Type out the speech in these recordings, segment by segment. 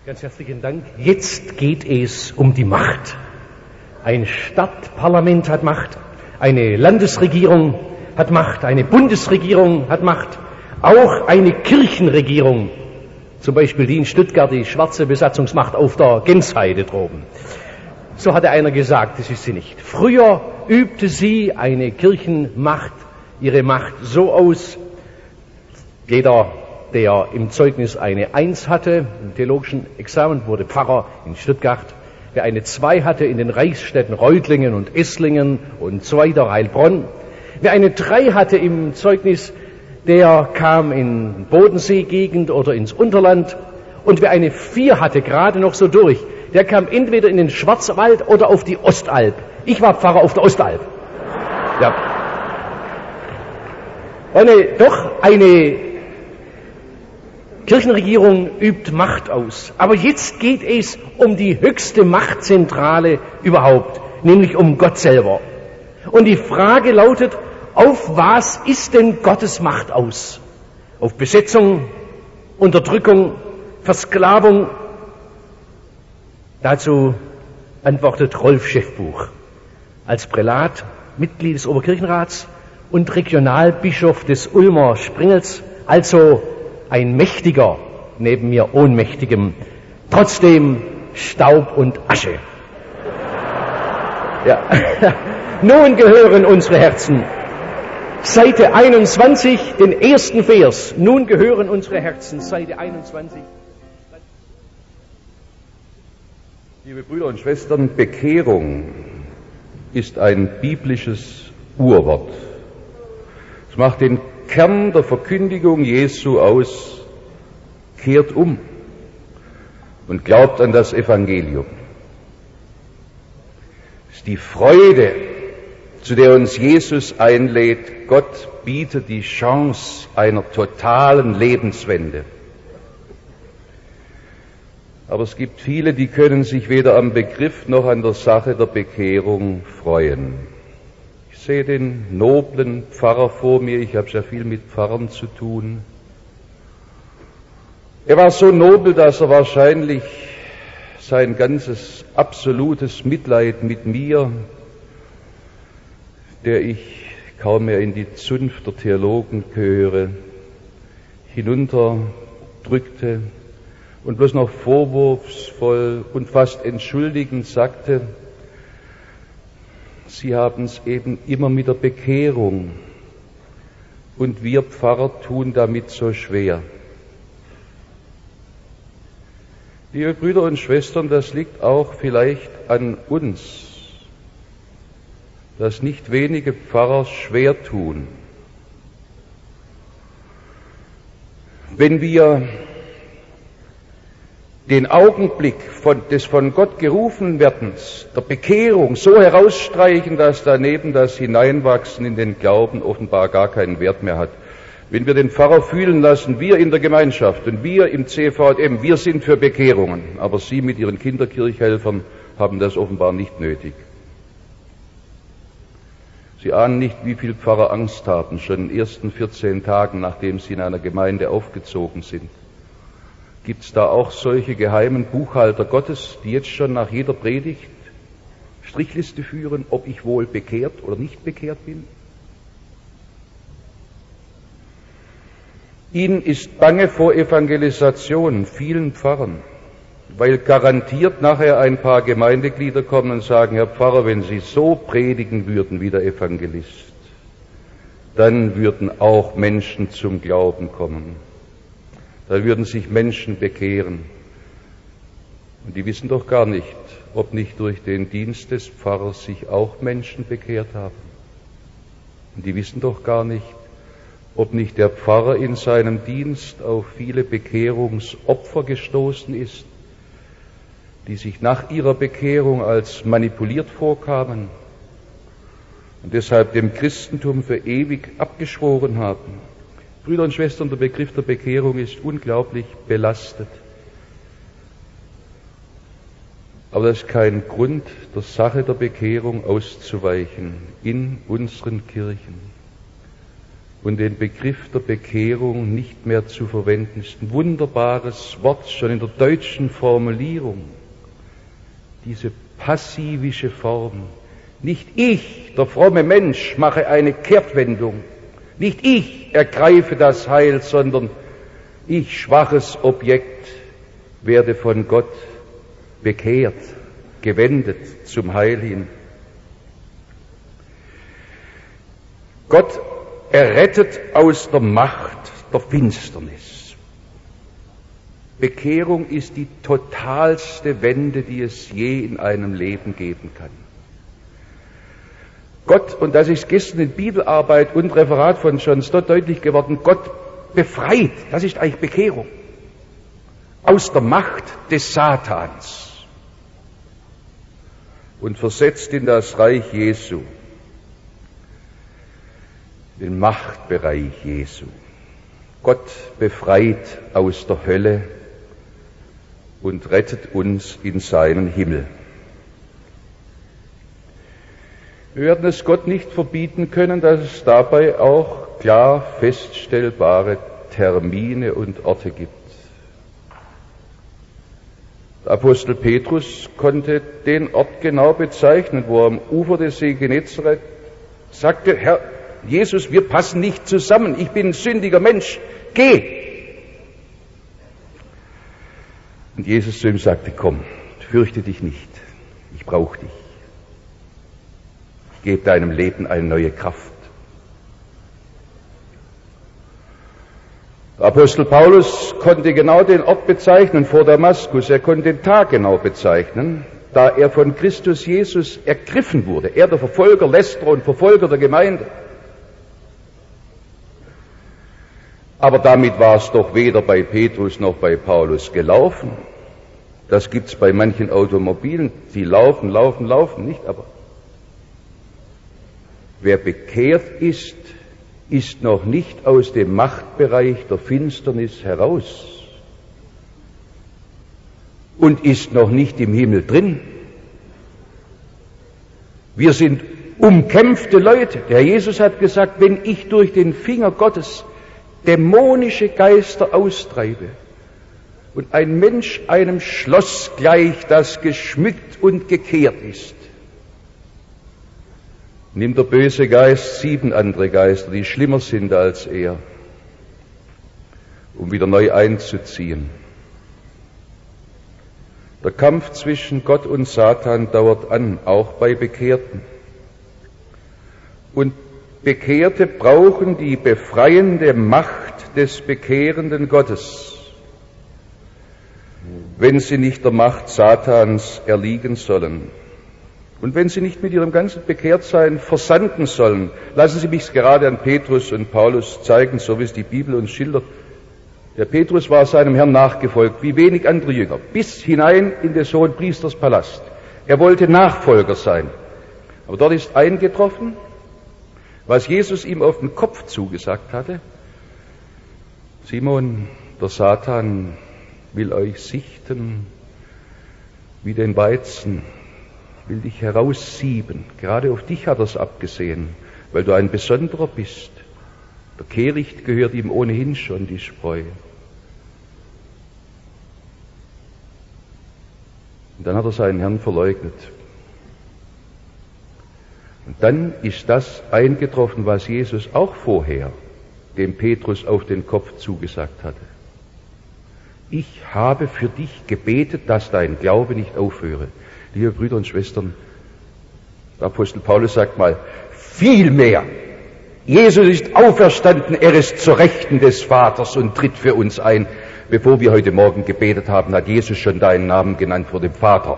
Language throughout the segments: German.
Ganz herzlichen Dank. Jetzt geht es um die Macht. Ein Stadtparlament hat Macht, eine Landesregierung hat Macht, eine Bundesregierung hat Macht, auch eine Kirchenregierung, zum Beispiel die in Stuttgart, die schwarze Besatzungsmacht auf der Gensheide droben. So hatte einer gesagt, das ist sie nicht. Früher übte sie, eine Kirchenmacht, ihre Macht so aus, jeder, der im Zeugnis eine 1 hatte, im theologischen Examen, wurde Pfarrer in Stuttgart. Wer eine 2 hatte in den Reichsstädten Reutlingen und Esslingen und Zweiter Heilbronn. Wer eine 3 hatte im Zeugnis, der kam in Bodensee-Gegend oder ins Unterland. Und wer eine 4 hatte, gerade noch so durch, der kam entweder in den Schwarzwald oder auf die Ostalb. Ich war Pfarrer auf der Ostalb. Ja. Eine Kirchenregierung übt Macht aus. Aber jetzt geht es um die höchste Machtzentrale überhaupt, nämlich um Gott selber. Und die Frage lautet, auf was ist denn Gottes Macht aus? Auf Besetzung, Unterdrückung, Versklavung? Dazu antwortet Rolf Schäffbuch als Prälat, Mitglied des Oberkirchenrats und Regionalbischof des Ulmer Springels, also ein Mächtiger neben mir Ohnmächtigem, trotzdem Staub und Asche. Ja. Nun gehören unsere Herzen. Seite 21, den ersten Vers. Nun gehören unsere Herzen, Seite 21. Liebe Brüder und Schwestern, Bekehrung ist ein biblisches Urwort. Es macht den Kern der Verkündigung Jesu aus: kehrt um und glaubt an das Evangelium. Es ist die Freude, zu der uns Jesus einlädt. Gott bietet die Chance einer totalen Lebenswende. Aber es gibt viele, die können sich weder am Begriff noch an der Sache der Bekehrung freuen. Ich sehe den noblen Pfarrer vor mir, ich habe sehr viel mit Pfarrern zu tun. Er war so nobel, dass er wahrscheinlich sein ganzes absolutes Mitleid mit mir, der ich kaum mehr in die Zunft der Theologen gehöre, hinunterdrückte und bloß noch vorwurfsvoll und fast entschuldigend sagte: Sie haben es eben immer mit der Bekehrung und wir Pfarrer tun damit so schwer. Liebe Brüder und Schwestern, das liegt auch vielleicht an uns, dass nicht wenige Pfarrer schwer tun. Wenn wir den Augenblick des von Gott gerufen Werdens, der Bekehrung, so herausstreichen, dass daneben das Hineinwachsen in den Glauben offenbar gar keinen Wert mehr hat. Wenn wir den Pfarrer fühlen lassen, wir in der Gemeinschaft und wir im CVM, wir sind für Bekehrungen, aber Sie mit Ihren Kinderkirchhelfern haben das offenbar nicht nötig. Sie ahnen nicht, wie viel Pfarrer Angst haben, schon in den ersten 14 Tagen, nachdem sie in einer Gemeinde aufgezogen sind. Gibt es da auch solche geheimen Buchhalter Gottes, die jetzt schon nach jeder Predigt Strichliste führen, ob ich wohl bekehrt oder nicht bekehrt bin? Ihnen ist bange vor Evangelisation, vielen Pfarrern, weil garantiert nachher ein paar Gemeindeglieder kommen und sagen: Herr Pfarrer, wenn Sie so predigen würden wie der Evangelist, dann würden auch Menschen zum Glauben kommen. Da würden sich Menschen bekehren. Und die wissen doch gar nicht, ob nicht durch den Dienst des Pfarrers sich auch Menschen bekehrt haben. Und die wissen doch gar nicht, ob nicht der Pfarrer in seinem Dienst auf viele Bekehrungsopfer gestoßen ist, die sich nach ihrer Bekehrung als manipuliert vorkamen und deshalb dem Christentum für ewig abgeschworen haben. Brüder und Schwestern, der Begriff der Bekehrung ist unglaublich belastet. Aber das ist kein Grund, der Sache der Bekehrung auszuweichen in unseren Kirchen. und den Begriff der Bekehrung nicht mehr zu verwenden. Das ist ein wunderbares Wort, schon in der deutschen Formulierung. Diese passivische Form. Nicht ich, der fromme Mensch, mache eine Kehrtwendung. Nicht ich ergreife das Heil, sondern ich, schwaches Objekt, werde von Gott bekehrt, gewendet zum Heil hin. Gott errettet aus der Macht der Finsternis. Bekehrung ist die totalste Wende, die es je in einem Leben geben kann. Gott, und das ist gestern in Bibelarbeit und Referat von John Stott deutlich geworden, Gott befreit, das ist eigentlich Bekehrung, aus der Macht des Satans und versetzt in das Reich Jesu, den Machtbereich Jesu. Gott befreit aus der Hölle und rettet uns in seinen Himmel. Wir werden es Gott nicht verbieten können, dass es dabei auch klar feststellbare Termine und Orte gibt. Der Apostel Petrus konnte den Ort genau bezeichnen, wo er am Ufer des See Genezareth sagte, Herr Jesus, wir passen nicht zusammen, ich bin ein sündiger Mensch, geh! Und Jesus zu ihm sagte, komm, fürchte dich nicht, ich brauche dich. Ich gebe deinem Leben eine neue Kraft. Der Apostel Paulus konnte genau den Ort bezeichnen vor Damaskus, er konnte den Tag genau bezeichnen, da er von Christus Jesus ergriffen wurde, er der Verfolger, Lästerer und Verfolger der Gemeinde. Aber damit war es doch weder bei Petrus noch bei Paulus gelaufen. Das gibt's bei manchen Automobilen, die laufen, nicht, aber wer bekehrt ist, ist noch nicht aus dem Machtbereich der Finsternis heraus und ist noch nicht im Himmel drin. Wir sind umkämpfte Leute. Der Herr Jesus hat gesagt, wenn ich durch den Finger Gottes dämonische Geister austreibe und ein Mensch einem Schloss gleicht, das geschmückt und gekehrt ist, nimmt der böse Geist 7 andere Geister, die schlimmer sind als er, um wieder neu einzuziehen. Der Kampf zwischen Gott und Satan dauert an, auch bei Bekehrten. Und Bekehrte brauchen die befreiende Macht des bekehrenden Gottes, wenn sie nicht der Macht Satans erliegen sollen. Und wenn sie nicht mit ihrem ganzen Bekehrtsein versanden sollen, lassen Sie mich gerade an Petrus und Paulus zeigen, so wie es die Bibel uns schildert. Der Petrus war seinem Herrn nachgefolgt, wie wenig andere Jünger, bis hinein in des Hohenpriesters Palast. Er wollte Nachfolger sein. Aber dort ist eingetroffen, was Jesus ihm auf den Kopf zugesagt hatte. Simon, der Satan will euch sichten wie den Weizen, will dich heraussieben. Gerade auf dich hat er es abgesehen, weil du ein Besonderer bist. Der Kehricht gehört ihm ohnehin schon, die Spreu. Und dann hat er seinen Herrn verleugnet. Und dann ist das eingetroffen, was Jesus auch vorher dem Petrus auf den Kopf zugesagt hatte. Ich habe für dich gebetet, dass dein Glaube nicht aufhöre. Liebe Brüder und Schwestern, der Apostel Paulus sagt mal, viel mehr. Jesus ist auferstanden, er ist zur Rechten des Vaters und tritt für uns ein. Bevor wir heute Morgen gebetet haben, hat Jesus schon deinen Namen genannt vor dem Vater.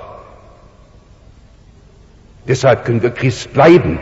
Deshalb können wir Christ bleiben.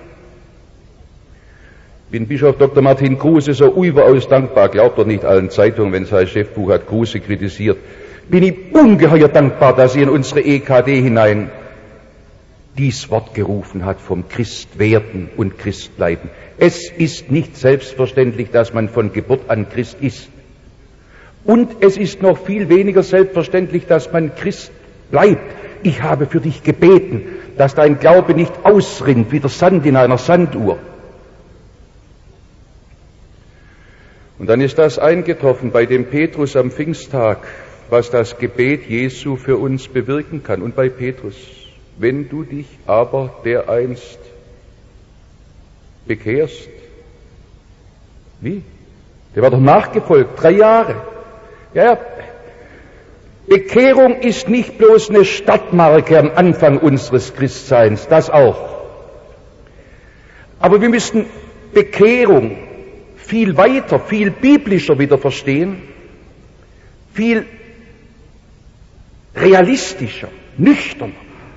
Ich bin Bischof Dr. Martin Kruse so überaus dankbar, glaubt er nicht allen Zeitungen, wenn sein Chefbuch hat Kruse kritisiert, bin ihm ungeheuer dankbar, dass er in unsere EKD hinein dies Wort gerufen hat vom Christwerden und Christbleiben. Es ist nicht selbstverständlich, dass man von Geburt an Christ ist. Und es ist noch viel weniger selbstverständlich, dass man Christ bleibt. Ich habe für dich gebeten, dass dein Glaube nicht ausrinnt wie der Sand in einer Sanduhr. Und dann ist das eingetroffen bei dem Petrus am Pfingsttag, was das Gebet Jesu für uns bewirken kann. Und bei Petrus: Wenn du dich aber dereinst bekehrst. Wie? Der war doch nachgefolgt, 3 Jahre. Ja, Bekehrung ist nicht bloß eine Stadtmarke am Anfang unseres Christseins, das auch. Aber wir müssen Bekehrung viel weiter, viel biblischer wieder verstehen, viel realistischer, nüchterner.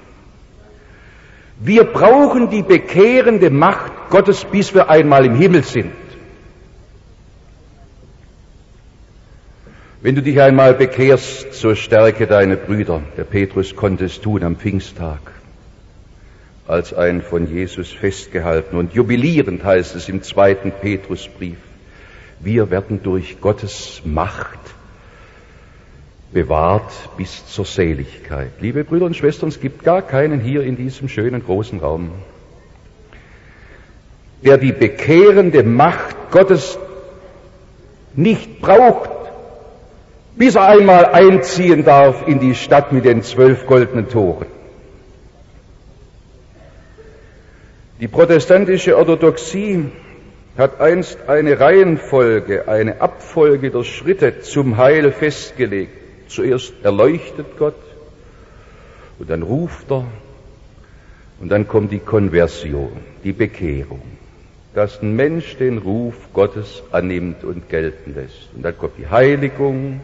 Wir brauchen die bekehrende Macht Gottes, bis wir einmal im Himmel sind. Wenn du dich einmal bekehrst, so stärke deine Brüder. Der Petrus konnte es tun am Pfingsttag, als ein von Jesus festgehalten. Und jubilierend heißt es im 2. Petrusbrief: Wir werden durch Gottes Macht bewahrt bis zur Seligkeit. Liebe Brüder und Schwestern, es gibt gar keinen hier in diesem schönen großen Raum, der die bekehrende Macht Gottes nicht braucht, bis er einmal einziehen darf in die Stadt mit den 12 goldenen Toren. Die protestantische Orthodoxie hat einst eine Reihenfolge, eine Abfolge der Schritte zum Heil festgelegt. Zuerst erleuchtet Gott, und dann ruft er, und dann kommt die Konversion, die Bekehrung, dass ein Mensch den Ruf Gottes annimmt und gelten lässt. Und dann kommt die Heiligung.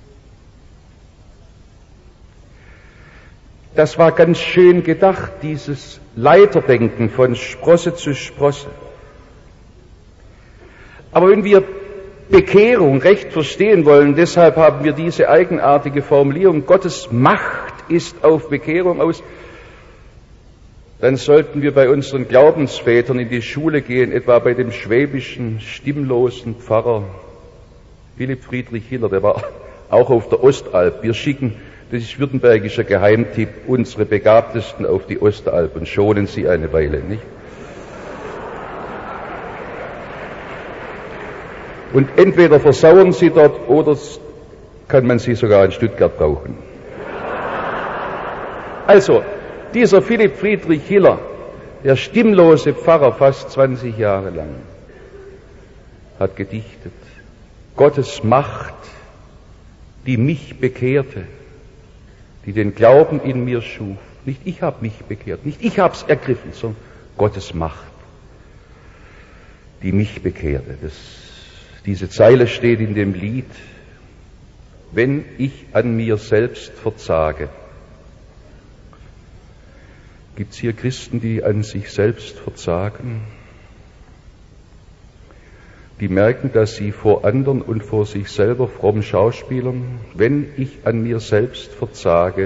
Das war ganz schön gedacht, dieses Leiterdenken von Sprosse zu Sprosse. Aber wenn wir Bekehrung recht verstehen wollen, deshalb haben wir diese eigenartige Formulierung, Gottes Macht ist auf Bekehrung aus, dann sollten wir bei unseren Glaubensvätern in die Schule gehen, etwa bei dem schwäbischen, stimmlosen Pfarrer Philipp Friedrich Hiller, der war auch auf der Ostalb. Wir schicken, das ist württembergischer Geheimtipp, unsere Begabtesten auf die Ostalb und schonen sie eine Weile, nicht? Und entweder versauern sie dort, oder kann man sie sogar in Stuttgart brauchen. Also, dieser Philipp Friedrich Hiller, der stimmlose Pfarrer, fast 20 Jahre lang, hat gedichtet: Gottes Macht, die mich bekehrte, die den Glauben in mir schuf. Nicht ich habe mich bekehrt, nicht ich habe es ergriffen, sondern Gottes Macht, die mich bekehrte. Diese Zeile steht in dem Lied: Wenn ich an mir selbst verzage. Gibt es hier Christen, die an sich selbst verzagen? Die merken, dass sie vor anderen und vor sich selber fromm schauspielern? Wenn ich an mir selbst verzage,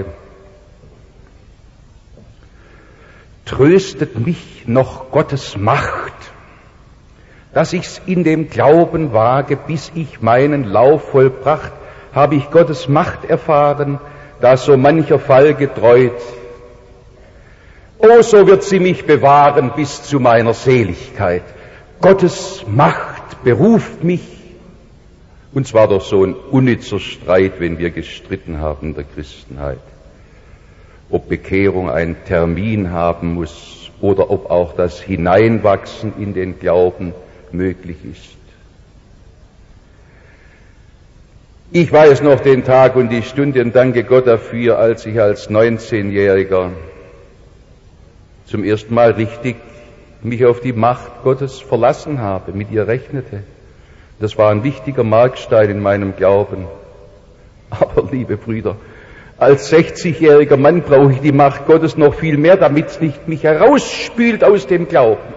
tröstet mich noch Gottes Macht, dass ich's in dem Glauben wage, bis ich meinen Lauf vollbracht, habe ich Gottes Macht erfahren, da so mancher Fall getreut. Oh, so wird sie mich bewahren bis zu meiner Seligkeit. Gottes Macht beruft mich. Und zwar doch so ein unnützer Streit, wenn wir gestritten haben in der Christenheit. Ob Bekehrung einen Termin haben muss oder ob auch das Hineinwachsen in den Glauben möglich ist. Ich weiß noch den Tag und die Stunde und danke Gott dafür, als ich als 19-Jähriger zum ersten Mal richtig mich auf die Macht Gottes verlassen habe, mit ihr rechnete. Das war ein wichtiger Markstein in meinem Glauben. Aber, liebe Brüder, als 60-jähriger Mann brauche ich die Macht Gottes noch viel mehr, damit es nicht mich herausspült aus dem Glauben.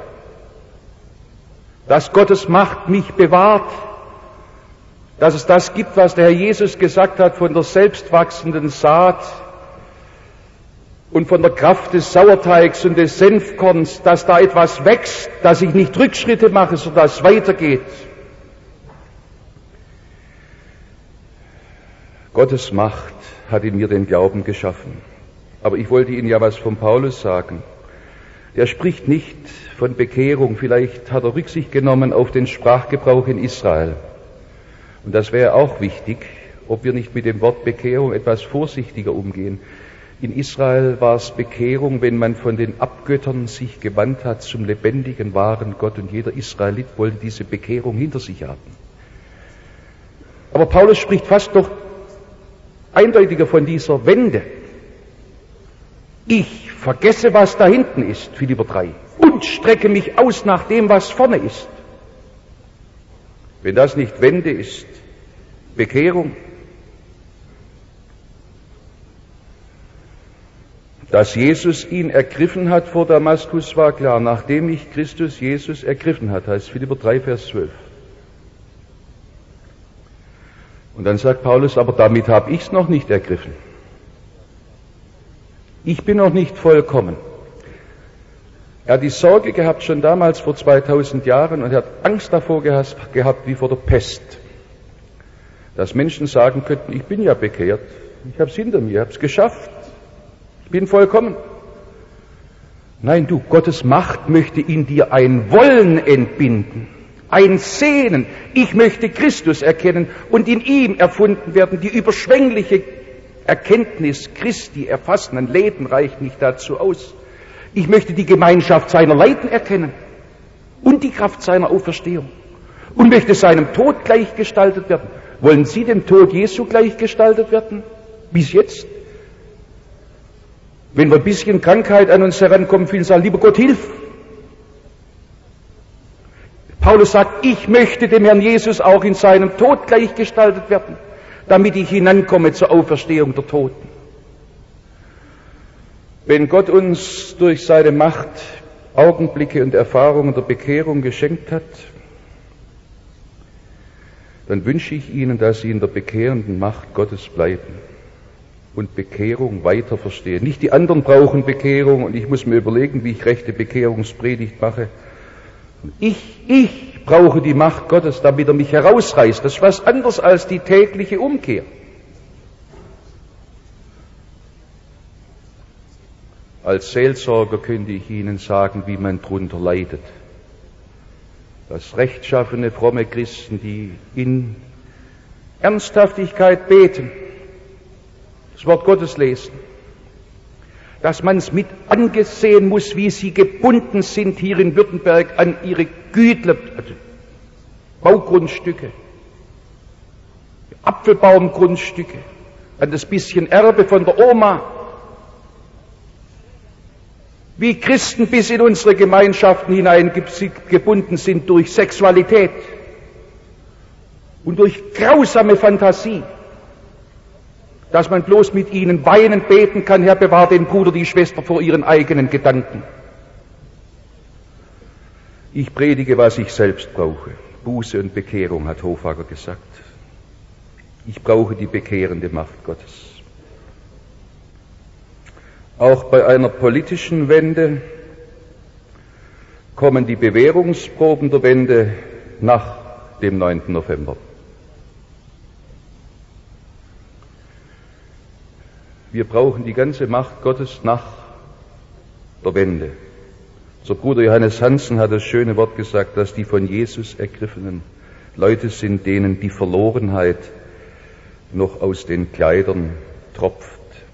Dass Gottes Macht mich bewahrt, dass es das gibt, was der Herr Jesus gesagt hat von der selbstwachsenden Saat und von der Kraft des Sauerteigs und des Senfkorns, dass da etwas wächst, dass ich nicht Rückschritte mache, sondern dass es weitergeht. Gottes Macht hat in mir den Glauben geschaffen. Aber ich wollte Ihnen ja was von Paulus sagen. Der spricht nicht von Bekehrung, vielleicht hat er Rücksicht genommen auf den Sprachgebrauch in Israel. Und das wäre auch wichtig, ob wir nicht mit dem Wort Bekehrung etwas vorsichtiger umgehen. In Israel war es Bekehrung, wenn man von den Abgöttern sich gewandt hat zum lebendigen, wahren Gott, und jeder Israelit wollte diese Bekehrung hinter sich haben. Aber Paulus spricht fast noch eindeutiger von dieser Wende. Ich vergesse, was da hinten ist, Philipper 3, und strecke mich aus nach dem, was vorne ist. Wenn das nicht Wende ist, Bekehrung, dass Jesus ihn ergriffen hat vor Damaskus, war klar. Nachdem mich Christus Jesus ergriffen hat, heißt Philipper 3, Vers 12. Und dann sagt Paulus, aber damit habe ich es noch nicht ergriffen. Ich bin noch nicht vollkommen. Er hat die Sorge gehabt, schon damals vor 2000 Jahren, und er hat Angst davor gehabt wie vor der Pest. Dass Menschen sagen könnten, ich bin ja bekehrt, ich habe es hinter mir, ich habe es geschafft, ich bin vollkommen. Nein, du, Gottes Macht möchte in dir ein Wollen entbinden, ein Sehnen. Ich möchte Christus erkennen und in ihm erfunden werden. Die überschwängliche Erkenntnis Christi erfassen, ein Leben reicht nicht dazu aus. Ich möchte die Gemeinschaft seiner Leiden erkennen und die Kraft seiner Auferstehung und möchte seinem Tod gleichgestaltet werden. Wollen Sie dem Tod Jesu gleichgestaltet werden? Bis jetzt? Wenn wir ein bisschen Krankheit an uns herankommen, vielen sagen, lieber Gott, hilf. Paulus sagt, ich möchte dem Herrn Jesus auch in seinem Tod gleichgestaltet werden, damit ich hinankomme zur Auferstehung der Toten. Wenn Gott uns durch seine Macht Augenblicke und Erfahrungen der Bekehrung geschenkt hat, dann wünsche ich Ihnen, dass Sie in der bekehrenden Macht Gottes bleiben und Bekehrung weiter verstehen. Nicht die anderen brauchen Bekehrung und ich muss mir überlegen, wie ich rechte Bekehrungspredigt mache. Ich brauche die Macht Gottes, damit er mich herausreißt. Das ist was anderes als die tägliche Umkehr. Als Seelsorger könnte ich Ihnen sagen, wie man drunter leidet. Dass rechtschaffene, fromme Christen, die in Ernsthaftigkeit beten, das Wort Gottes lesen, dass man es mit angesehen muss, wie sie gebunden sind hier in Württemberg an ihre Güter, also Baugrundstücke, Apfelbaumgrundstücke, an das bisschen Erbe von der Oma, wie Christen bis in unsere Gemeinschaften hinein gebunden sind durch Sexualität und durch grausame Fantasie, dass man bloß mit ihnen weinend beten kann, Herr, bewahr den Bruder, die Schwester vor ihren eigenen Gedanken. Ich predige, was ich selbst brauche. Buße und Bekehrung, hat Hoffager gesagt. Ich brauche die bekehrende Macht Gottes. Auch bei einer politischen Wende kommen die Bewährungsproben der Wende nach dem 9. November. Wir brauchen die ganze Macht Gottes nach der Wende. Unser Bruder Johannes Hansen hat das schöne Wort gesagt, dass die von Jesus ergriffenen Leute sind, denen die Verlorenheit noch aus den Kleidern tropft.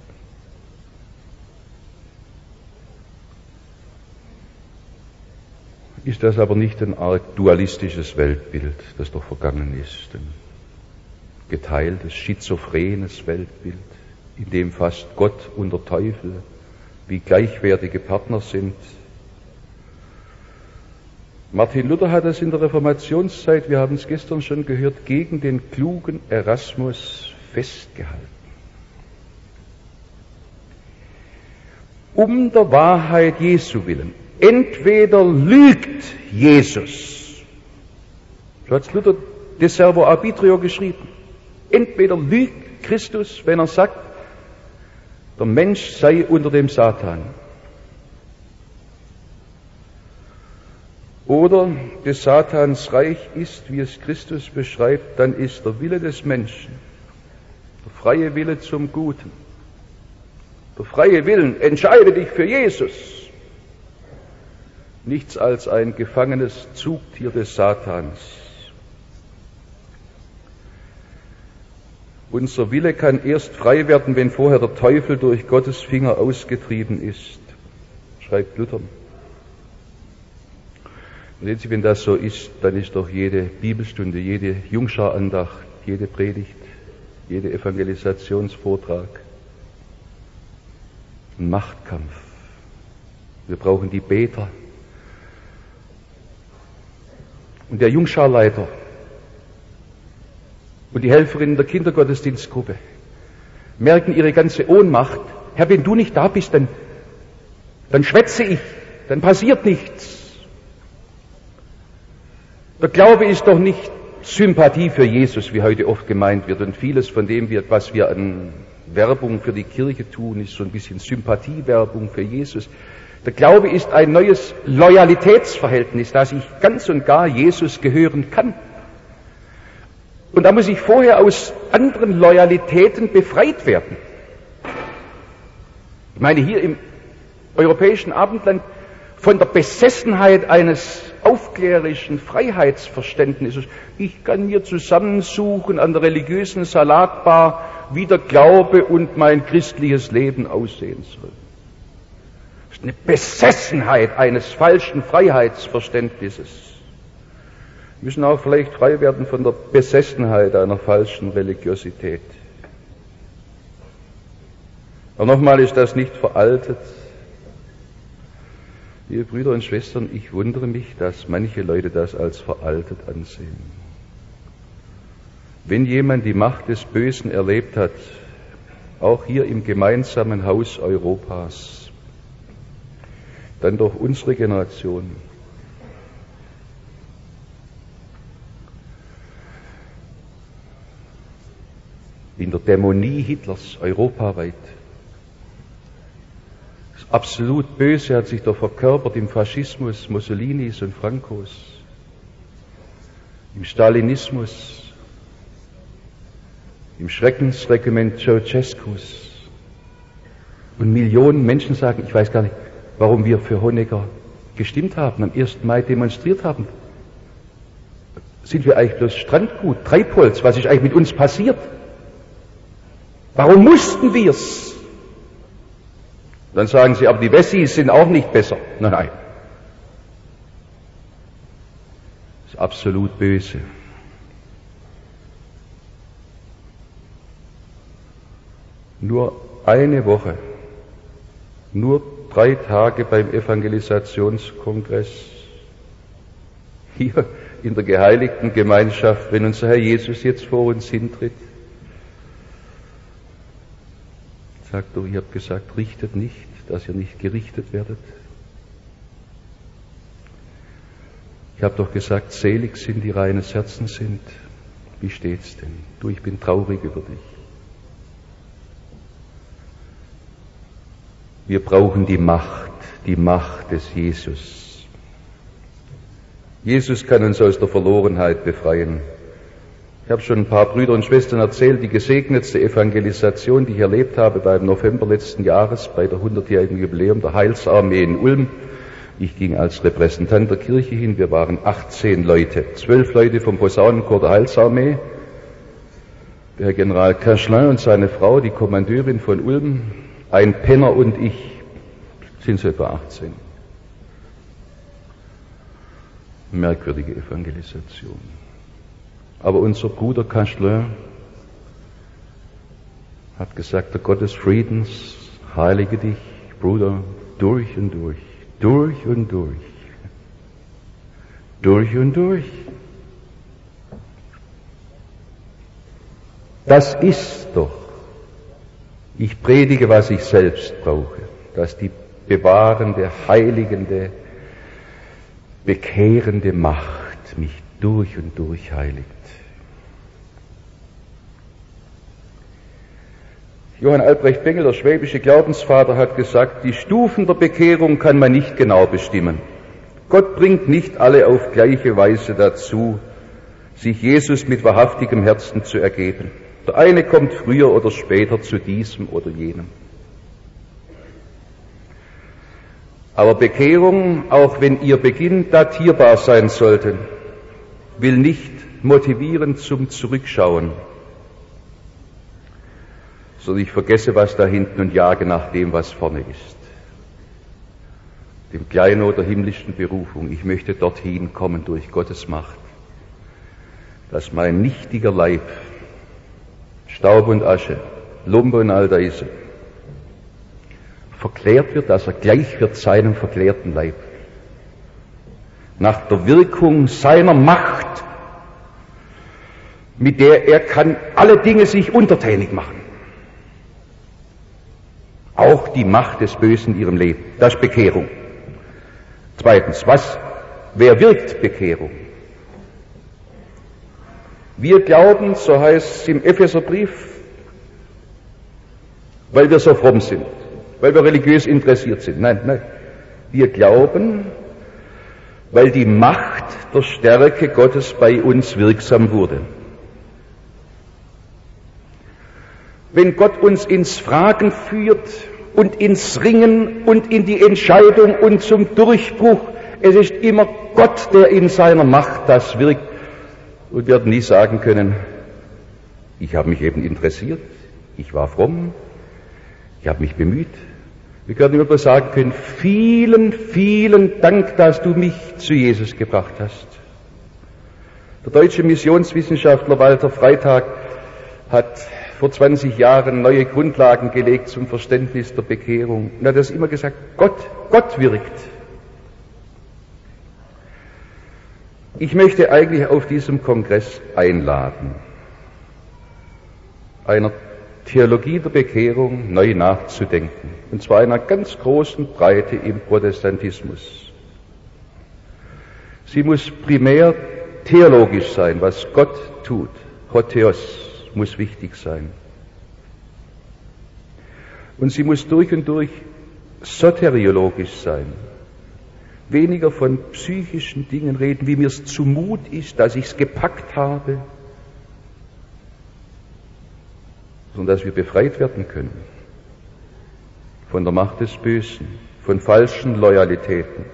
Ist das aber nicht ein arg dualistisches Weltbild, das doch vergangen ist? Ein geteiltes, schizophrenes Weltbild, in dem fast Gott und der Teufel wie gleichwertige Partner sind. Martin Luther hat das in der Reformationszeit, wir haben es gestern schon gehört, gegen den klugen Erasmus festgehalten. Um der Wahrheit Jesu willen. Entweder lügt Jesus, so hat Luther de Servo Arbitrio geschrieben, entweder lügt Christus, wenn er sagt, der Mensch sei unter dem Satan, oder des Satans Reich ist, wie es Christus beschreibt, dann ist der Wille des Menschen, der freie Wille zum Guten, der freie Willen, entscheide dich für Jesus, nichts als ein gefangenes Zugtier des Satans. Unser Wille kann erst frei werden, wenn vorher der Teufel durch Gottes Finger ausgetrieben ist, schreibt Luther. Und sehen Sie, wenn das so ist, dann ist doch jede Bibelstunde, jede Jungscharandacht, jede Predigt, jeder Evangelisationsvortrag ein Machtkampf. Wir brauchen die Beter. Und der Jungscharleiter und die Helferinnen der Kindergottesdienstgruppe merken ihre ganze Ohnmacht. Herr, wenn du nicht da bist, dann schwätze ich, dann passiert nichts. Der Glaube ist doch nicht Sympathie für Jesus, wie heute oft gemeint wird. Und vieles von dem, was wir an Werbung für die Kirche tun, ist so ein bisschen Sympathiewerbung für Jesus. Der Glaube ist ein neues Loyalitätsverhältnis, dass ich ganz und gar Jesus gehören kann. Und da muss ich vorher aus anderen Loyalitäten befreit werden. Ich meine, hier im europäischen Abendland von der Besessenheit eines aufklärerischen Freiheitsverständnisses. Ich kann mir zusammensuchen an der religiösen Salatbar, wie der Glaube und mein christliches Leben aussehen soll. Das ist eine Besessenheit eines falschen Freiheitsverständnisses. Wir müssen auch vielleicht frei werden von der Besessenheit einer falschen Religiosität. Aber nochmal, ist das nicht veraltet? Liebe Brüder und Schwestern, ich wundere mich, dass manche Leute das als veraltet ansehen. Wenn jemand die Macht des Bösen erlebt hat, auch hier im gemeinsamen Haus Europas, dann doch unsere Generation. In der Dämonie Hitlers europaweit. Das absolut Böse hat sich doch verkörpert im Faschismus Mussolinis und Francos, im Stalinismus, im Schreckensregiment Ceausescus. Und Millionen Menschen sagen, ich weiß gar nicht, warum wir für Honecker gestimmt haben, am 1. Mai demonstriert haben. Sind wir eigentlich bloß Strandgut, Treibholz? Was ist eigentlich mit uns passiert? Warum mussten wir's? Dann sagen sie, aber die Wessis sind auch nicht besser. Nein. Das ist absolut böse. Nur eine Woche, nur 3 Tage beim Evangelisationskongress, hier in der geheiligten Gemeinschaft, wenn unser Herr Jesus jetzt vor uns hintritt, sagt er, ich habe gesagt, richtet nicht, dass ihr nicht gerichtet werdet. Ich habe doch gesagt, selig sind, die reines Herzens sind. Wie steht's denn? Du, ich bin traurig über dich. Wir brauchen die Macht des Jesus. Jesus kann uns aus der Verlorenheit befreien. Ich habe schon ein paar Brüder und Schwestern erzählt, die gesegnetste Evangelisation, die ich erlebt habe beim November letzten Jahres, bei der 100-jährigen Jubiläum der Heilsarmee in Ulm. Ich ging als Repräsentant der Kirche hin, wir waren 18 Leute, 12 Leute vom Posaunenchor der Heilsarmee, der Herr General Kirschlein und seine Frau, die Kommandeurin von Ulm, ein Penner und ich, sind so etwa 18. Merkwürdige Evangelisation. Aber unser Bruder Castelin hat gesagt, der Gott des Friedens, heilige dich, Bruder, durch und durch, durch und durch, durch und durch. Das ist doch, ich predige, was ich selbst brauche, dass die bewahrende, heiligende, bekehrende Macht mich durch und durch heiligt. Johann Albrecht Bengel, der schwäbische Glaubensvater, hat gesagt, die Stufen der Bekehrung kann man nicht genau bestimmen. Gott bringt nicht alle auf gleiche Weise dazu, sich Jesus mit wahrhaftigem Herzen zu ergeben. Der eine kommt früher oder später zu diesem oder jenem. Aber Bekehrung, auch wenn ihr Beginn datierbar sein sollte, will nicht motivieren zum Zurückschauen. sondern ich vergesse, was da hinten und jage nach dem, was vorne ist. Dem Kleinod der himmlischen Berufung. Ich möchte dorthin kommen durch Gottes Macht, dass mein nichtiger Leib, Staub und Asche, Lumpe und Aldeise, verklärt wird, dass er gleich wird seinem verklärten Leib. Nach der Wirkung seiner Macht, mit der er kann alle Dinge sich untertänig machen. Auch die Macht des Bösen in ihrem Leben. Das ist Bekehrung. Zweitens, wer wirkt Bekehrung? Wir glauben, so heißt es im Epheserbrief, weil wir so fromm sind, weil wir religiös interessiert sind. Nein. Wir glauben, weil die Macht der Stärke Gottes bei uns wirksam wurde. Wenn Gott uns ins Fragen führt und ins Ringen und in die Entscheidung und zum Durchbruch, es ist immer Gott, der in seiner Macht das wirkt. Und wir werden nie sagen können, ich habe mich eben interessiert, ich war fromm, ich habe mich bemüht. Wir können immer sagen können, vielen, vielen Dank, dass du mich zu Jesus gebracht hast. Der deutsche Missionswissenschaftler Walter Freitag hat vor 20 Jahren neue Grundlagen gelegt zum Verständnis der Bekehrung. Und er hat das immer gesagt, Gott wirkt. Ich möchte eigentlich auf diesem Kongress einladen, einer Theologie der Bekehrung neu nachzudenken. Und zwar in einer ganz großen Breite im Protestantismus. Sie muss primär theologisch sein, was Gott tut. Hotheos muss wichtig sein. Und sie muss durch und durch soteriologisch sein. Weniger von psychischen Dingen reden, wie mir es zumut ist, dass ich es gepackt habe, sondern dass wir befreit werden können von der Macht des Bösen, von falschen Loyalitäten.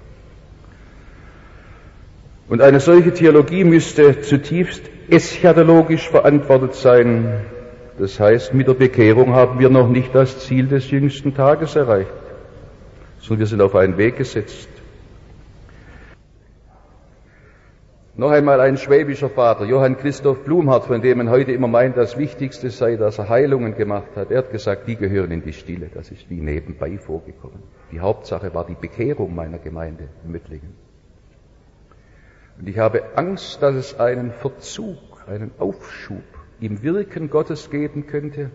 Und eine solche Theologie müsste zutiefst eschatologisch verantwortet sein. Das heißt, mit der Bekehrung haben wir noch nicht das Ziel des jüngsten Tages erreicht, sondern wir sind auf einen Weg gesetzt. Noch einmal ein schwäbischer Vater, Johann Christoph Blumhardt, von dem man heute immer meint, das Wichtigste sei, dass er Heilungen gemacht hat. Er hat gesagt, die gehören in die Stille, das ist wie nebenbei vorgekommen. Die Hauptsache war die Bekehrung meiner Gemeinde in Möttlingen. Und ich habe Angst, dass es einen Verzug, einen Aufschub im Wirken Gottes geben könnte,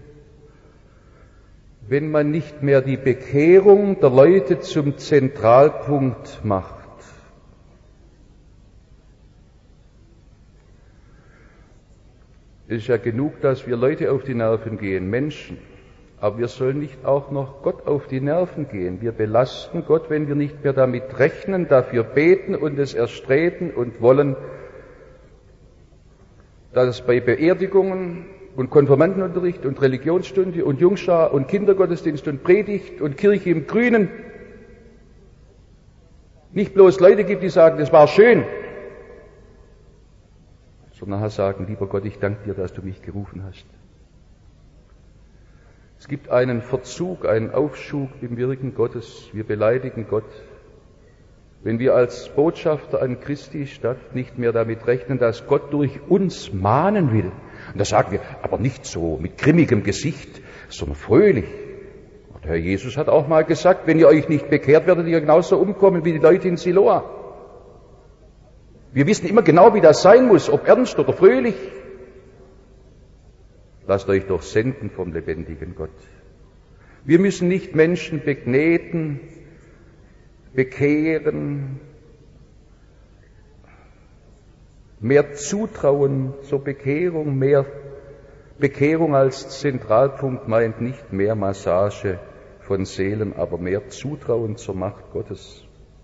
wenn man nicht mehr die Bekehrung der Leute zum Zentralpunkt macht. Es ist ja genug, dass wir Leute auf die Nerven gehen, Menschen. Aber wir sollen nicht auch noch Gott auf die Nerven gehen. Wir belasten Gott, wenn wir nicht mehr damit rechnen, dafür beten und es erstreben und wollen, dass es bei Beerdigungen und Konfirmandenunterricht und Religionsstunde und Jungschar und Kindergottesdienst und Predigt und Kirche im Grünen nicht bloß Leute gibt, die sagen, das war schön, sondern sagen, lieber Gott, ich danke dir, dass du mich gerufen hast. Es gibt einen Verzug, einen Aufschub im Wirken Gottes. Wir beleidigen Gott, wenn wir als Botschafter an Christi Stadt nicht mehr damit rechnen, dass Gott durch uns mahnen will. Und das sagen wir aber nicht so mit grimmigem Gesicht, sondern fröhlich. Und der Herr Jesus hat auch mal gesagt, wenn ihr euch nicht bekehrt, werdet ihr genauso umkommen wie die Leute in Siloa. Wir wissen immer genau, wie das sein muss, ob ernst oder fröhlich. Lasst euch doch senden vom lebendigen Gott. Wir müssen nicht Menschen begneten, bekehren, mehr zutrauen zur Bekehrung, mehr Bekehrung als Zentralpunkt meint nicht mehr Massage von Seelen, aber mehr Zutrauen zur Macht Gottes.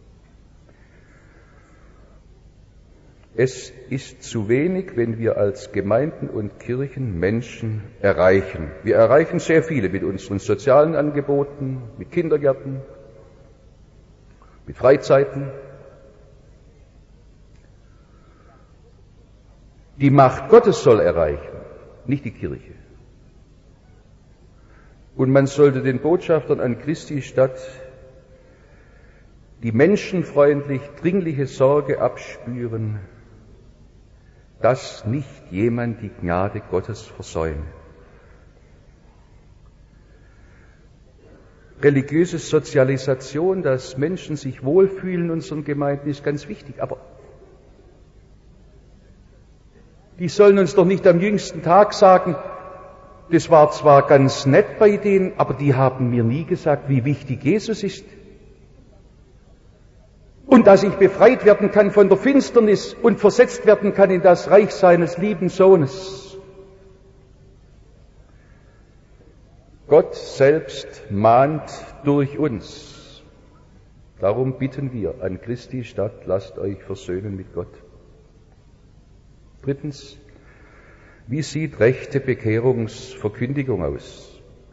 Es ist zu wenig, wenn wir als Gemeinden und Kirchen Menschen erreichen. Wir erreichen sehr viele mit unseren sozialen Angeboten, mit Kindergärten, mit Freizeiten. Die Macht Gottes soll erreichen, nicht die Kirche. Und man sollte den Botschaftern an Christi Stadt die menschenfreundlich dringliche Sorge abspüren, dass nicht jemand die Gnade Gottes versäume. Religiöse Sozialisation, dass Menschen sich wohlfühlen in unseren Gemeinden, ist ganz wichtig. Aber die sollen uns doch nicht am jüngsten Tag sagen, das war zwar ganz nett bei denen, aber die haben mir nie gesagt, wie wichtig Jesus ist. Und dass ich befreit werden kann von der Finsternis und versetzt werden kann in das Reich seines lieben Sohnes. Gott selbst mahnt durch uns. Darum bitten wir an Christi Stadt, lasst euch versöhnen mit Gott. Drittens, wie sieht rechte Bekehrungsverkündigung aus?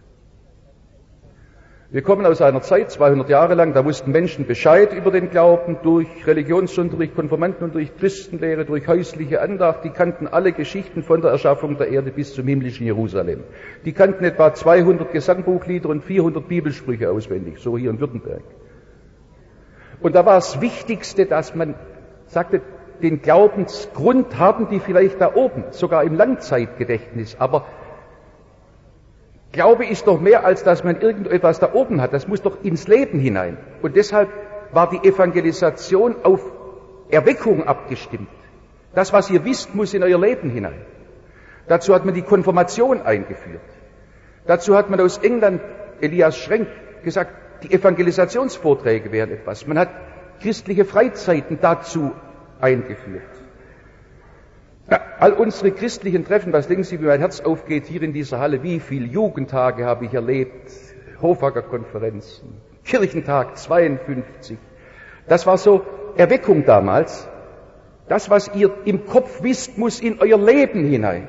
Wir kommen aus einer Zeit, 200 Jahre lang, da wussten Menschen Bescheid über den Glauben durch Religionsunterricht, Konfirmandenunterricht, Christenlehre, durch häusliche Andacht. Die kannten alle Geschichten von der Erschaffung der Erde bis zum himmlischen Jerusalem. Die kannten etwa 200 Gesangbuchlieder und 400 Bibelsprüche auswendig, so hier in Württemberg. Und da war das Wichtigste, dass man sagte, den Glaubensgrund haben die vielleicht da oben, sogar im Langzeitgedächtnis, aber Glaube ist doch mehr, als dass man irgendetwas da oben hat. Das muss doch ins Leben hinein. Und deshalb war die Evangelisation auf Erweckung abgestimmt. Das, was ihr wisst, muss in euer Leben hinein. Dazu hat man die Konfirmation eingeführt. Dazu hat man aus England, Elias Schrenk, gesagt, die Evangelisationsvorträge wären etwas. Man hat christliche Freizeiten dazu eingeführt. Ja, all unsere christlichen Treffen, was denken Sie, wie mein Herz aufgeht hier in dieser Halle, wie viele Jugendtage habe ich erlebt, Hofhacker-Konferenzen, Kirchentag 52. Das war so Erweckung damals. Das, was ihr im Kopf wisst, muss in euer Leben hinein.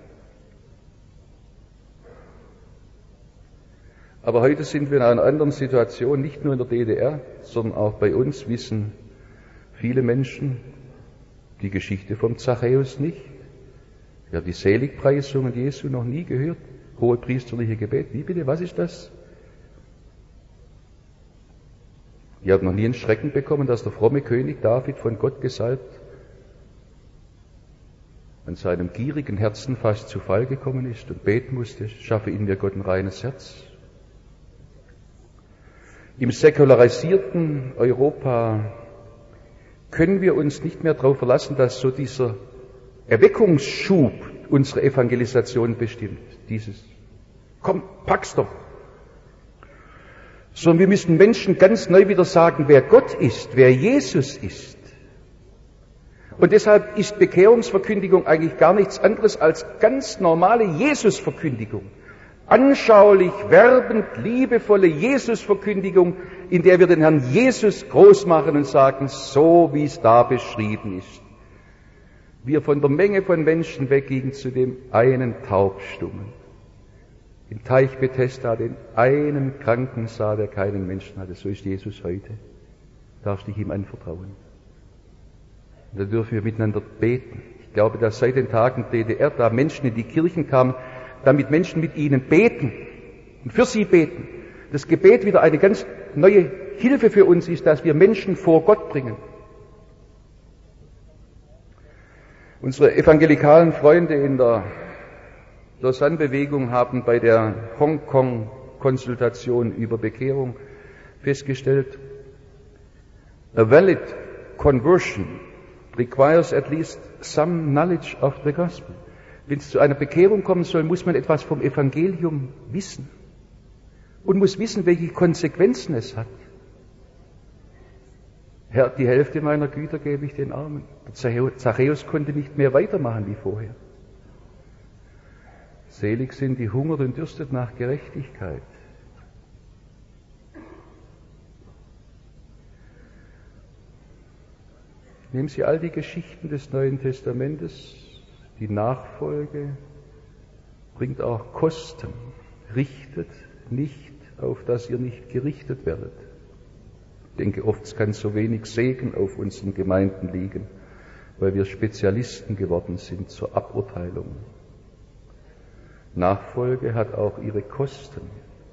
Aber heute sind wir in einer anderen Situation, nicht nur in der DDR, sondern auch bei uns wissen viele Menschen die Geschichte vom Zachäus nicht. Ich habe die Seligpreisungen Jesu noch nie gehört. Hohepriesterliche Gebet. Wie bitte? Was ist das? Ich habe noch nie einen Schrecken bekommen, dass der fromme König David von Gott gesalbt an seinem gierigen Herzen fast zu Fall gekommen ist und beten musste, schaffe in mir Gott ein reines Herz. Im säkularisierten Europa können wir uns nicht mehr darauf verlassen, dass so dieser Erweckungsschub unsere Evangelisation bestimmt. Dieses, komm, pack's doch. Sondern wir müssen Menschen ganz neu wieder sagen, wer Gott ist, wer Jesus ist. Und deshalb ist Bekehrungsverkündigung eigentlich gar nichts anderes als ganz normale Jesusverkündigung. Anschaulich, werbend, liebevolle Jesusverkündigung, in der wir den Herrn Jesus groß machen und sagen, so wie es da beschrieben ist. Wir von der Menge von Menschen weggingen zu dem einen Taubstummen. Im Teich Bethesda den einen Kranken sah, der keinen Menschen hatte. So ist Jesus heute. Darfst dich ihm anvertrauen. Und da dürfen wir miteinander beten. Ich glaube, dass seit den Tagen DDR da Menschen in die Kirchen kamen, damit Menschen mit ihnen beten und für sie beten. Das Gebet wieder eine ganz neue Hilfe für uns ist, dass wir Menschen vor Gott bringen. Unsere evangelikalen Freunde in der Lausanne-Bewegung haben bei der Hongkong-Konsultation über Bekehrung festgestellt, a valid conversion requires at least some knowledge of the gospel. Wenn es zu einer Bekehrung kommen soll, muss man etwas vom Evangelium wissen und muss wissen, welche Konsequenzen es hat. Herr, die Hälfte meiner Güter gebe ich den Armen. Der Zachäus konnte nicht mehr weitermachen wie vorher. Selig sind die hungert und dürstet nach Gerechtigkeit. Nehmen Sie all die Geschichten des Neuen Testamentes. Die Nachfolge bringt auch Kosten. Richtet nicht, auf dass ihr nicht gerichtet werdet. Ich denke, oft kann so wenig Segen auf unseren Gemeinden liegen, weil wir Spezialisten geworden sind zur Aburteilung. Nachfolge hat auch ihre Kosten.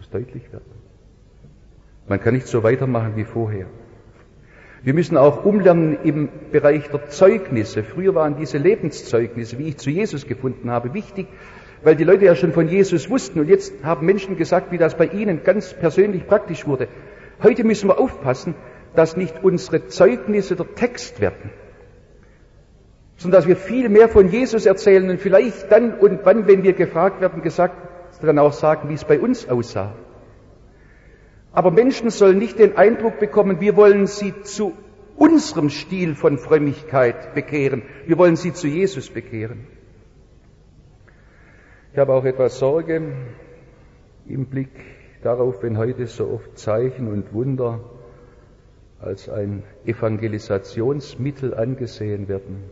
deutlich werden. Man kann nicht so weitermachen wie vorher. Wir müssen auch umlernen im Bereich der Zeugnisse. Früher waren diese Lebenszeugnisse, wie ich zu Jesus gefunden habe, wichtig, weil die Leute ja schon von Jesus wussten. Und jetzt haben Menschen gesagt, wie das bei ihnen ganz persönlich praktisch wurde. Heute müssen wir aufpassen, dass nicht unsere Zeugnisse der Text werden, sondern dass wir viel mehr von Jesus erzählen und vielleicht dann und wann, wenn wir gefragt werden, dann auch sagen, wie es bei uns aussah. Aber Menschen sollen nicht den Eindruck bekommen, wir wollen sie zu unserem Stil von Frömmigkeit bekehren. Wir wollen sie zu Jesus bekehren. Ich habe auch etwas Sorge im Blick darauf, wenn heute so oft Zeichen und Wunder als ein Evangelisationsmittel angesehen werden.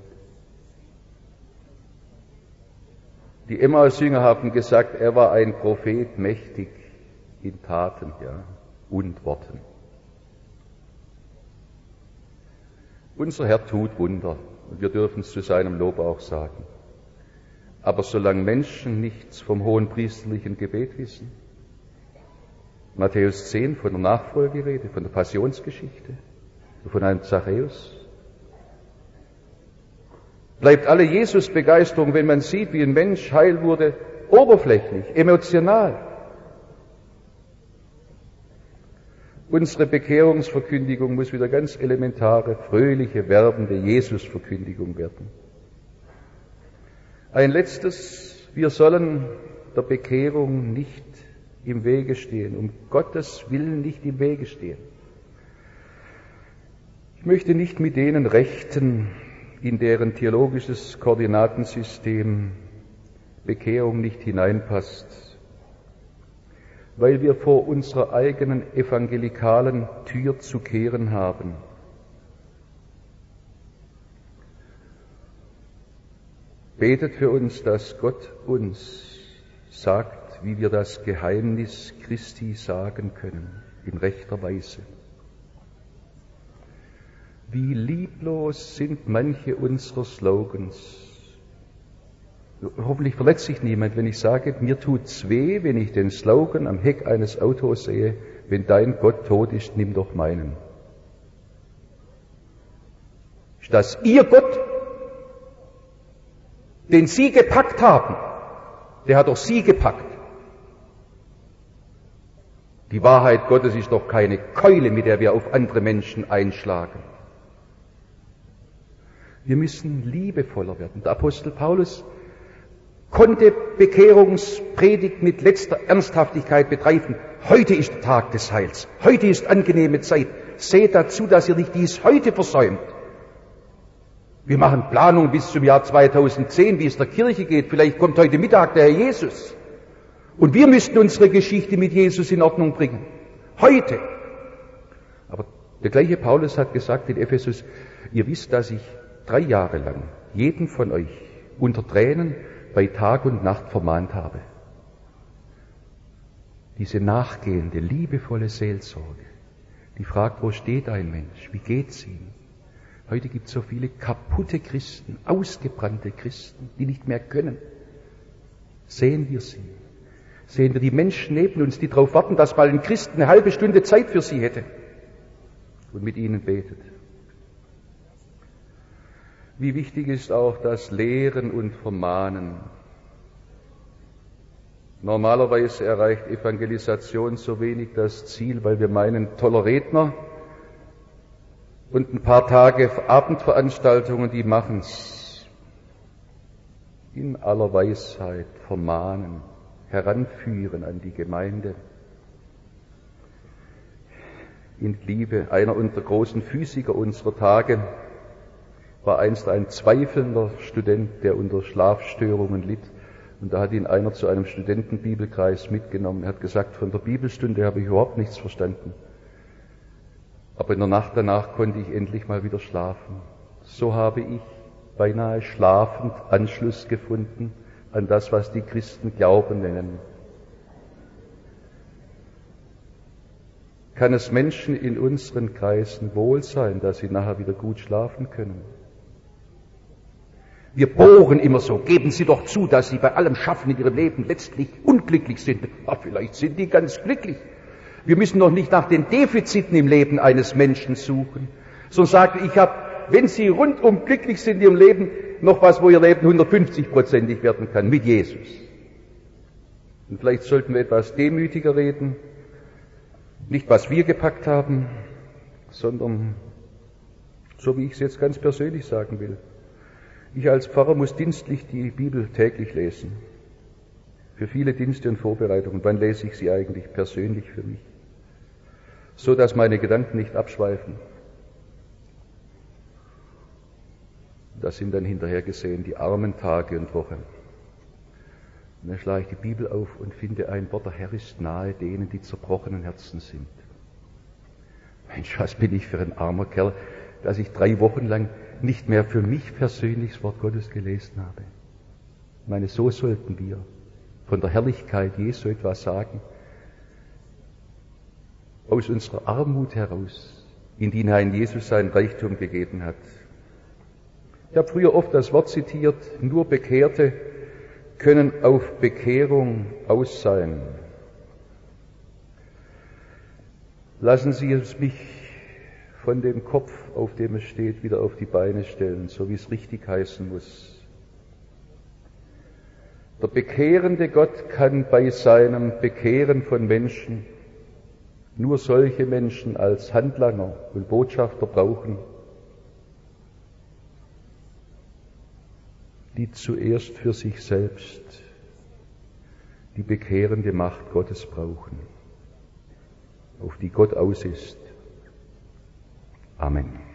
Die Emmaus-Jünger haben gesagt, er war ein Prophet, mächtig in Taten, ja, und Worten. Unser Herr tut Wunder und wir dürfen es zu seinem Lob auch sagen. Aber solange Menschen nichts vom hohenpriesterlichen Gebet wissen, Matthäus 10 von der Nachfolgerede, von der Passionsgeschichte, von einem Zachäus, bleibt alle Jesus-Begeisterung, wenn man sieht, wie ein Mensch heil wurde, oberflächlich, emotional. Unsere Bekehrungsverkündigung muss wieder ganz elementare, fröhliche, werbende Jesus-Verkündigung werden. Ein letztes, wir sollen der Bekehrung nicht im Wege stehen, um Gottes Willen nicht im Wege stehen. Ich möchte nicht mit denen rechten, in deren theologisches Koordinatensystem Bekehrung nicht hineinpasst, weil wir vor unserer eigenen evangelikalen Tür zu kehren haben. Betet für uns, dass Gott uns sagt, wie wir das Geheimnis Christi sagen können, in rechter Weise. Wie lieblos sind manche unserer Slogans. Hoffentlich verletzt sich niemand, wenn ich sage, mir tut's weh, wenn ich den Slogan am Heck eines Autos sehe, wenn dein Gott tot ist, nimm doch meinen. Ist das Ihr Gott, den Sie gepackt haben? Der hat doch Sie gepackt. Die Wahrheit Gottes ist doch keine Keule, mit der wir auf andere Menschen einschlagen. Wir müssen liebevoller werden. Der Apostel Paulus konnte Bekehrungspredigt mit letzter Ernsthaftigkeit betreiben. Heute ist der Tag des Heils. Heute ist angenehme Zeit. Seht dazu, dass ihr nicht dies heute versäumt. Wir machen Planung bis zum Jahr 2010, wie es der Kirche geht. Vielleicht kommt heute Mittag der Herr Jesus. Und wir müssten unsere Geschichte mit Jesus in Ordnung bringen. Heute. Aber der gleiche Paulus hat gesagt in Ephesus, ihr wisst, dass ich 3 Jahre lang jeden von euch unter Tränen bei Tag und Nacht vermahnt habe. Diese nachgehende, liebevolle Seelsorge, die fragt, wo steht ein Mensch, wie geht's ihm? Heute gibt es so viele kaputte Christen, ausgebrannte Christen, die nicht mehr können. Sehen wir sie? Sehen wir die Menschen neben uns, die darauf warten, dass mal ein Christ eine halbe Stunde Zeit für sie hätte und mit ihnen betet? Wie wichtig ist auch das Lehren und Vermahnen. Normalerweise erreicht Evangelisation so wenig das Ziel, weil wir meinen, toller Redner und ein paar Tage Abendveranstaltungen, die machen's. In aller Weisheit vermahnen, heranführen an die Gemeinde. In Liebe. Einer unserer großen Physiker unserer Tage war einst ein zweifelnder Student, der unter Schlafstörungen litt. Und da hat ihn einer zu einem Studentenbibelkreis mitgenommen. Er hat gesagt, von der Bibelstunde habe ich überhaupt nichts verstanden. Aber in der Nacht danach konnte ich endlich mal wieder schlafen. So habe ich beinahe schlafend Anschluss gefunden an das, was die Christen Glauben nennen. Kann es Menschen in unseren Kreisen wohl sein, dass sie nachher wieder gut schlafen können? Wir bohren immer so. Geben Sie doch zu, dass Sie bei allem Schaffen in Ihrem Leben letztlich unglücklich sind. Vielleicht sind die ganz glücklich. Wir müssen doch nicht nach den Defiziten im Leben eines Menschen suchen, sondern sagen, wenn Sie rundum glücklich sind in Ihrem Leben, noch was, wo Ihr Leben 150%ig werden kann, mit Jesus. Und vielleicht sollten wir etwas demütiger reden, nicht was wir gepackt haben, sondern so wie ich es jetzt ganz persönlich sagen will. Ich als Pfarrer muss dienstlich die Bibel täglich lesen. Für viele Dienste und Vorbereitungen. Wann lese ich sie eigentlich persönlich für mich? So dass meine Gedanken nicht abschweifen. Das sind dann hinterher gesehen die armen Tage und Wochen. Und dann schlage ich die Bibel auf und finde ein Wort, der Herr ist nahe denen, die zerbrochenen Herzen sind. Mensch, was bin ich für ein armer Kerl, dass ich 3 Wochen lang nicht mehr für mich persönlich das Wort Gottes gelesen habe. Ich meine, so sollten wir von der Herrlichkeit Jesu etwas sagen. Aus unserer Armut heraus, in die hinein Jesus seinen Reichtum gegeben hat. Ich habe früher oft das Wort zitiert, nur Bekehrte können auf Bekehrung aus sein. Lassen Sie es mich von dem Kopf, auf dem es steht, wieder auf die Beine stellen, so wie es richtig heißen muss. Der bekehrende Gott kann bei seinem Bekehren von Menschen nur solche Menschen als Handlanger und Botschafter brauchen, die zuerst für sich selbst die bekehrende Macht Gottes brauchen, auf die Gott aus ist. Amen.